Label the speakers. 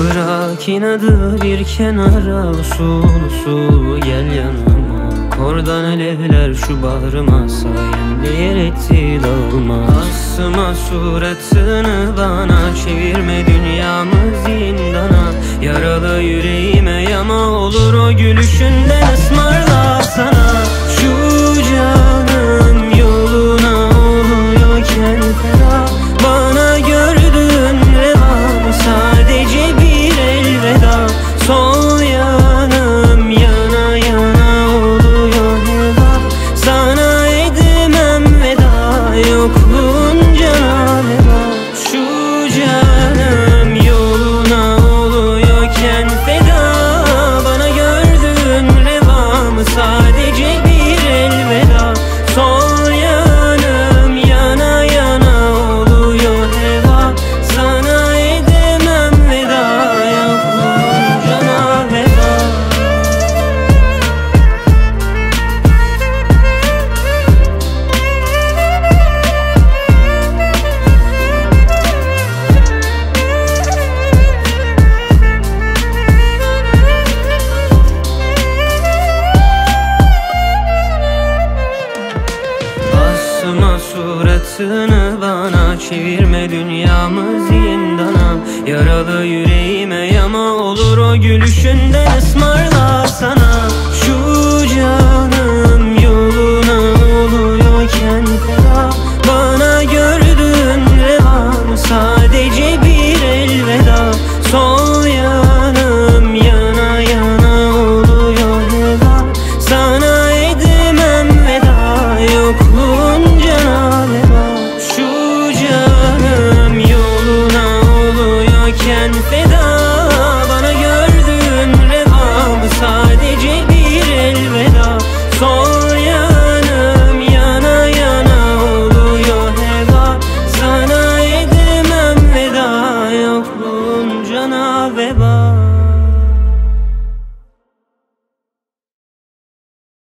Speaker 1: Bırak inadı bir kenara, usul usul gel yanıma. Kordan alevler şu bağrıma, sayende yer etti dağılma. Asma suratını bana, çevirme dünyamı zindana. Yaralı yüreğime yama olur o gülüşünden ısmarla sana. Şu canım yoluna oluyorken feda, bana gördüğün reva mı sadece bir elveda. Sol yanım yana yana oluyor heva, sana edemem veda, yokluğun cana veda. Şu canım yoluna oluyorken feda, bana gördüğün reva mı sadece bir elveda. Sol yanım yana yana oluyor heva, sana edemem veda, yokluğun cana veda. Asma suratını bana, çevirme dünyamı zindana. Yaralı yüreğime yama olur o gülüşünden ısmarla sana.